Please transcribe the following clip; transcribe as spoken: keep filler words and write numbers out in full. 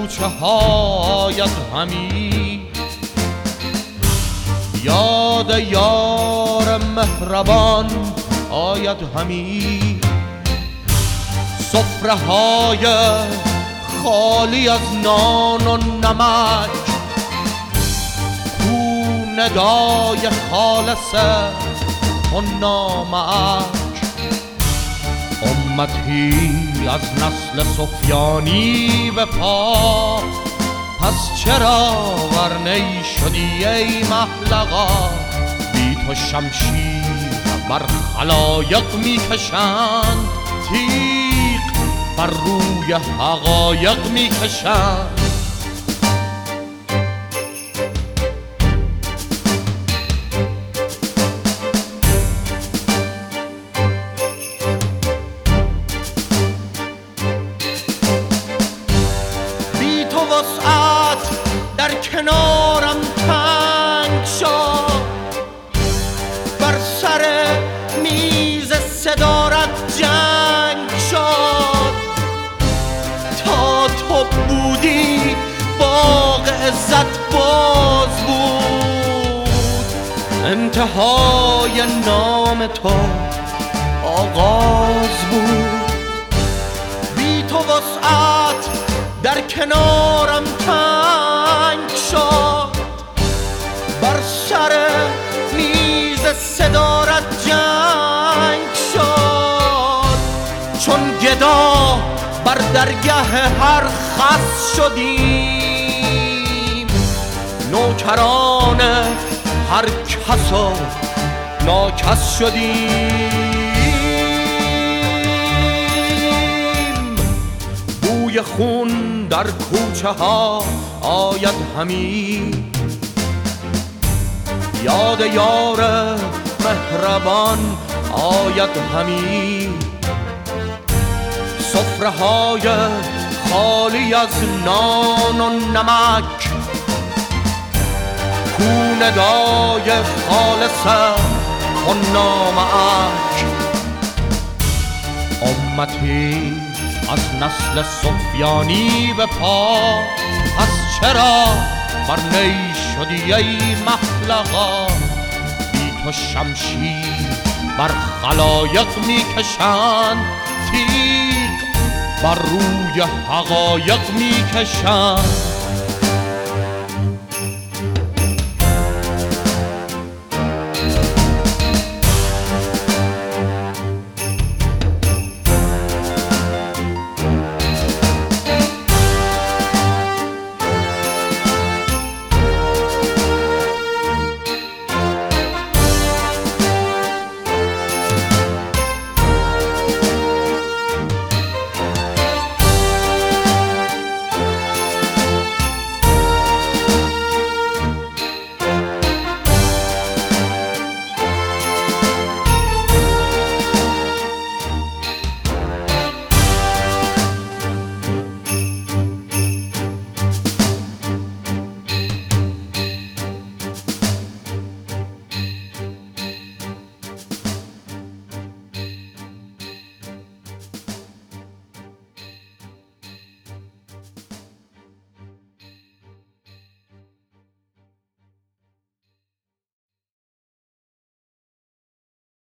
کوچه هایت همی، یاد یار مهربان آید همی. سفره های خالی از نان و نمک، کو ندای خالص و نامک. امتی از نسل سفیانی به پا، پس چرا ورنی شدی ای محلقا؟ بی تو شمشیر بر خلایق میکشند، تیغ بر روی حقایق میکشند. وسعت در کنارم تنگ شد، بر سر میز صدارت جنگ شد. تا تو بودی باغ عزت باز بود، انتهای نام تو آغاز بود. بی تو وسعت در کنارم تنگ شد، بر سر میز صدارت جنگ شد. چون گدا بر درگه هر خس شدیم، نوکران هر کس و ناکس شدیم. بوی خون در کوچه ها آید همی، یاد یار مهربان آید همی. سفره های خالی از نان و نمک، کو ندای خالص و نامک. امتی از نسل سفیانی به پا، پس چرا برنی شدی ای محلقا؟ بی تو شمشیر بر خلایق میکشند، تیغ بر روی حقایق میکشند.